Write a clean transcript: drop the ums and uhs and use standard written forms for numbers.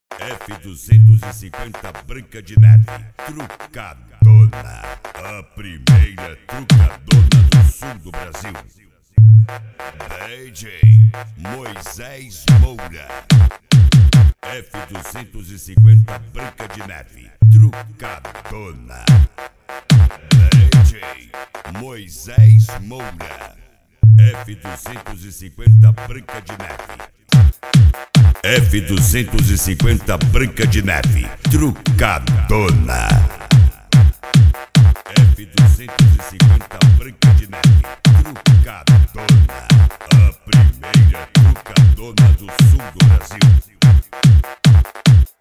F250 Branca de Neve, trucadona, a primeira trucadona do sul do Brasil. DJ Moisés Moura. F250 Branca de Neve, trucadona. DJ Moisés Moura. F250 Branca de Neve. F250 Branca de Neve, trucadona. F250 Branca de Neve, trucadona, a primeira trucadona do sul do Brasil.